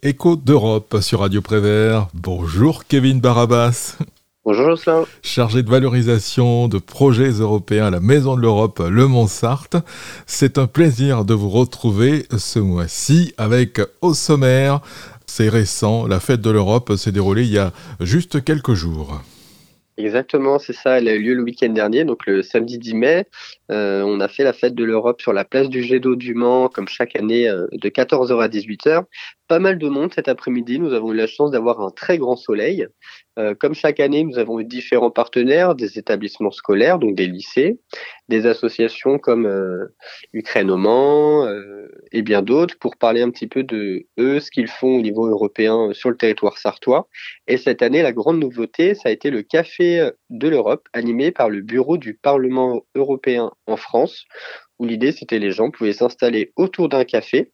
Écho d'Europe sur Radio Prévert. Bonjour Kevin Barabas. Bonjour Jocelyn. Chargé de valorisation de projets européens à la Maison de l'Europe Le Mont-Sarthe. C'est un plaisir de vous retrouver ce mois-ci avec au sommaire, c'est récent, la fête de l'Europe s'est déroulée il y a juste quelques jours. Exactement, c'est ça, elle a eu lieu le week-end dernier, donc le samedi 10 mai. On a fait la fête de l'Europe sur la place du Jet d'eau du Mans, comme chaque année, de 14h à 18h. Pas mal de monde cet après-midi, nous avons eu la chance d'avoir un très grand soleil. Comme chaque année, nous avons eu différents partenaires, des établissements scolaires, donc des lycées, des associations comme Ukraine au Mans et bien d'autres pour parler un petit peu de eux, ce qu'ils font au niveau européen sur le territoire sarthois. Et cette année, la grande nouveauté, ça a été le Café de l'Europe, animé par le bureau du Parlement européen en France, où l'idée, c'était les gens pouvaient s'installer autour d'un café,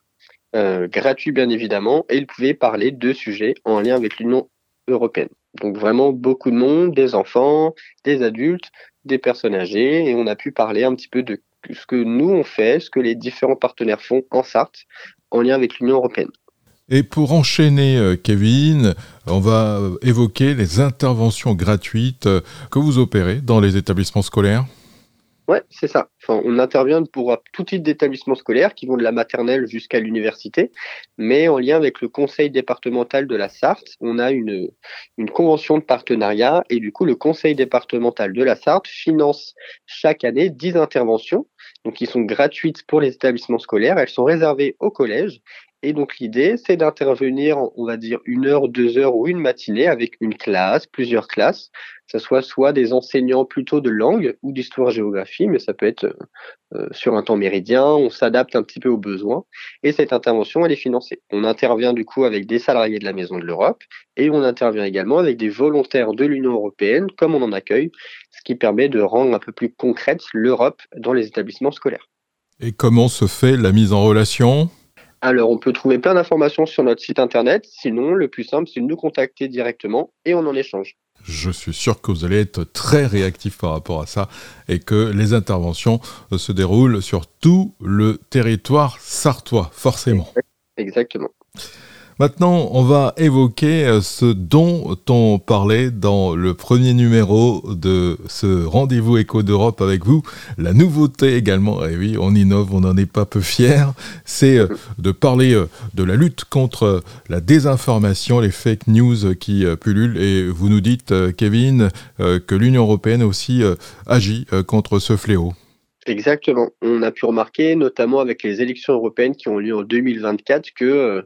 gratuit bien évidemment, et ils pouvaient parler de sujets en lien avec l'Union européenne. Donc vraiment beaucoup de monde, des enfants, des adultes, des personnes âgées, et on a pu parler un petit peu de ce que nous on fait, ce que les différents partenaires font en Sarthe, en lien avec l'Union européenne. Et pour enchaîner, Kevin, on va évoquer les interventions gratuites que vous opérez dans les établissements scolaires. Ouais, c'est ça. Enfin, on intervient pour tout type d'établissements scolaires qui vont de la maternelle jusqu'à l'université, mais en lien avec le conseil départemental de la Sarthe, on a une convention de partenariat et du coup, le conseil départemental de la Sarthe finance chaque année 10 interventions, donc qui sont gratuites pour les établissements scolaires. Elles sont réservées au collège. Et donc, l'idée, c'est d'intervenir, on va dire, 1 heure, 2 heures ou une matinée avec une classe, plusieurs classes, que ce soit des enseignants plutôt de langue ou d'histoire-géographie, mais ça peut être sur un temps méridien, on s'adapte un petit peu aux besoins, et cette intervention, elle est financée. On intervient du coup avec des salariés de la Maison de l'Europe, et on intervient également avec des volontaires de l'Union européenne, comme on en accueille, ce qui permet de rendre un peu plus concrète l'Europe dans les établissements scolaires. Et comment se fait la mise en relation ? Alors, on peut trouver plein d'informations sur notre site internet, sinon, le plus simple, c'est de nous contacter directement, et on en échange. Je suis sûr que vous allez être très réactif par rapport à ça et que les interventions se déroulent sur tout le territoire sarthois, forcément. Exactement. Maintenant, on va évoquer ce dont on parlait dans le premier numéro de ce rendez-vous Écho d'Europe avec vous. La nouveauté également, et oui, on innove, on n'en est pas peu fiers, c'est de parler de la lutte contre la désinformation, les fake news qui pullulent. Et vous nous dites, Kevin, que l'Union européenne aussi agit contre ce fléau. Exactement. On a pu remarquer, notamment avec les élections européennes qui ont lieu en 2024, que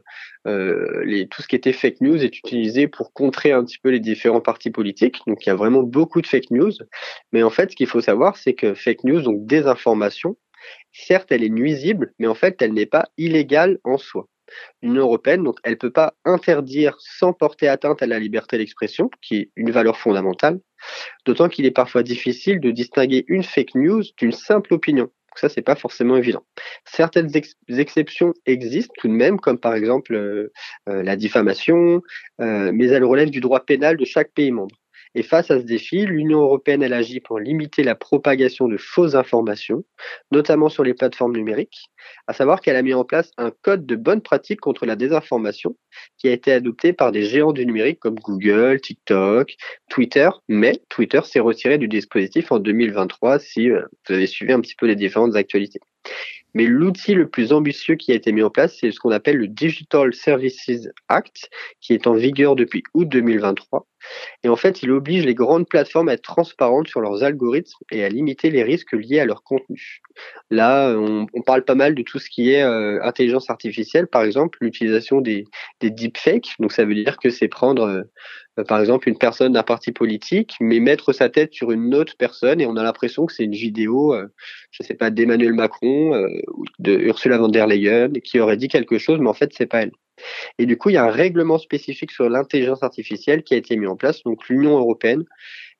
tout ce qui était fake news est utilisé pour contrer un petit peu les différents partis politiques. Donc il y a vraiment beaucoup de fake news. Mais en fait, ce qu'il faut savoir, c'est que fake news, donc désinformation, certes, elle est nuisible, mais en fait, elle n'est pas illégale en soi. L'Union européenne, donc, elle ne peut pas interdire sans porter atteinte à la liberté d'expression, qui est une valeur fondamentale, d'autant qu'il est parfois difficile de distinguer une fake news d'une simple opinion. Donc ça, c'est pas forcément évident. Certaines exceptions existent tout de même, comme par exemple la diffamation, mais elles relèvent du droit pénal de chaque pays membre. Et face à ce défi, l'Union européenne, elle agit pour limiter la propagation de fausses informations, notamment sur les plateformes numériques, à savoir qu'elle a mis en place un code de bonne pratique contre la désinformation qui a été adopté par des géants du numérique comme Google, TikTok, Twitter, mais Twitter s'est retiré du dispositif en 2023 si vous avez suivi un petit peu les différentes actualités. Mais l'outil le plus ambitieux qui a été mis en place, c'est ce qu'on appelle le Digital Services Act, qui est en vigueur depuis août 2023. Et en fait, il oblige les grandes plateformes à être transparentes sur leurs algorithmes et à limiter les risques liés à leur contenu. Là, on parle pas mal de tout ce qui est intelligence artificielle, par exemple, l'utilisation des deepfakes. Donc ça veut dire que c'est prendre, par exemple, une personne d'un parti politique, mais mettre sa tête sur une autre personne et on a l'impression que c'est une vidéo, je sais pas, d'Emmanuel Macron ou de Ursula von der Leyen qui aurait dit quelque chose, mais en fait, c'est pas elle. Et du coup, il y a un règlement spécifique sur l'intelligence artificielle qui a été mis en place. Donc, l'Union européenne,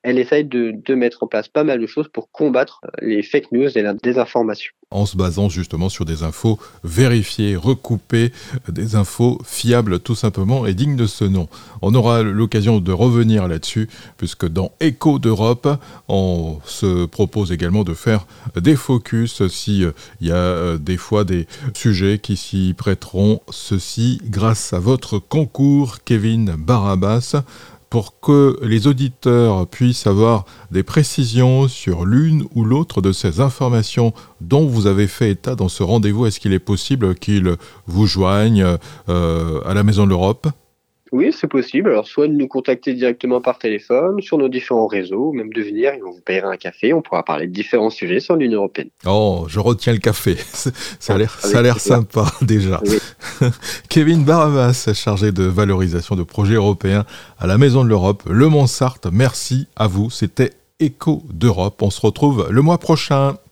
elle essaye de mettre en place pas mal de choses pour combattre les fake news et la désinformation. En se basant justement sur des infos vérifiées, recoupées, des infos fiables tout simplement et dignes de ce nom. On aura l'occasion de revenir là-dessus, puisque dans Écho d'Europe, on se propose également de faire des focus s'il y a des fois des sujets qui s'y prêteront. Ceci grâce à votre concours, Kevin Barabas, pour que les auditeurs puissent avoir des précisions sur l'une ou l'autre de ces informations dont vous avez fait état dans ce rendez-vous. Est-ce qu'il est possible qu'ils vous joignent à la Maison de l'Europe ? Oui, c'est possible. Alors, soit de nous contacter directement par téléphone, sur nos différents réseaux, ou même de venir, et on vous paiera un café, on pourra parler de différents sujets sur l'Union européenne. Oh, je retiens le café. Ça a l'air sympa, déjà. Oui. Kevin Barabas, chargé de valorisation de projets européens à la Maison de l'Europe, Le Mans Sarthe, merci à vous. C'était Écho d'Europe. On se retrouve le mois prochain.